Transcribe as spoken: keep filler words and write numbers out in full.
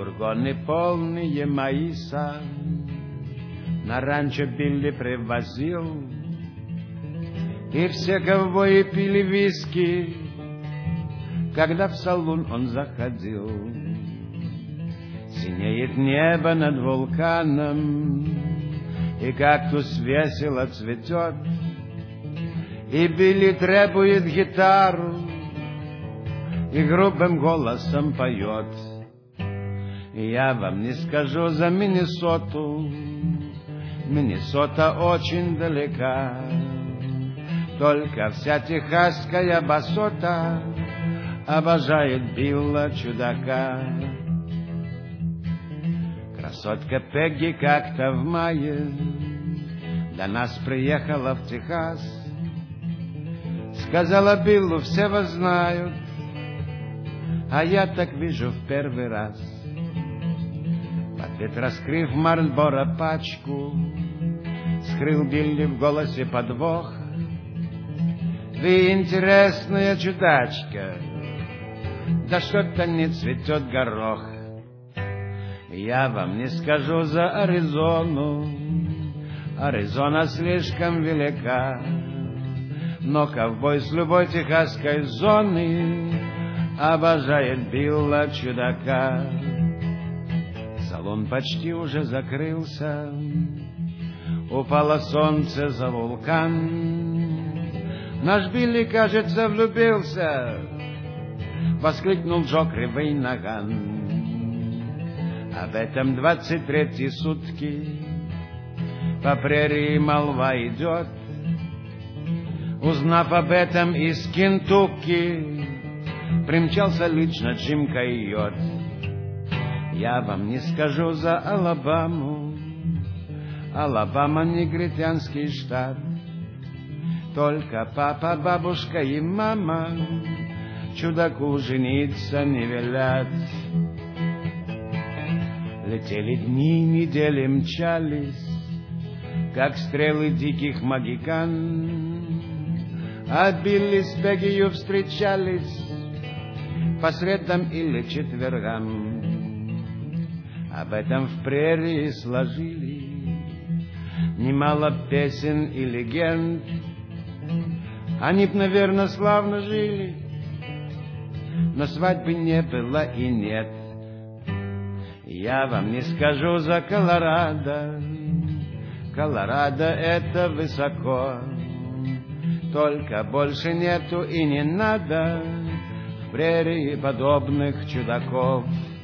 Фургоны полные маиса на ранчо Билли привозил, и все ковбои пили виски, когда в салон он заходил. Синеет небо над вулканом, и кактус весело цветет, и Билли требует гитару и грубым голосом поет. Я вам не скажу за Миннесоту, Миннесота очень далека, только вся техасская басота обожает Билла чудака. Красотка Пегги как-то в мае до нас приехала в Техас, сказала Биллу: все вас знают, а я так вижу в первый раз. В ответ, раскрыв Марлборо пачку, скрыл Билли в голосе подвох: вы интересная чудачка, да что-то не цветет горох. Я вам не скажу за Аризону, Аризона слишком велика, но ковбой с любой техасской зоны обожает Билла чудака. Салон почти уже закрылся, упало солнце за вулкан. Наш Билли, кажется, влюбился, воскликнул Джо Кривый Наган. Об этом двадцать третьи сутки по прерии молва идет. Узнав об этом из Кентукки, примчался лично Джим Койот. Я вам не скажу за Алабаму, Алабама негритянский штат, только папа, бабушка и мама чудаку жениться не велят. Летели дни, недели мчались, как стрелы диких магикан, а Билли с Пеггию встречались по средам или четвергам. Об этом в прерии сложили немало песен и легенд. Они б, наверное, славно жили, но свадьбы не было и нет. Я вам не скажу за Колорадо, Колорадо это высоко, только больше нету и не надо в прерии подобных чудаков.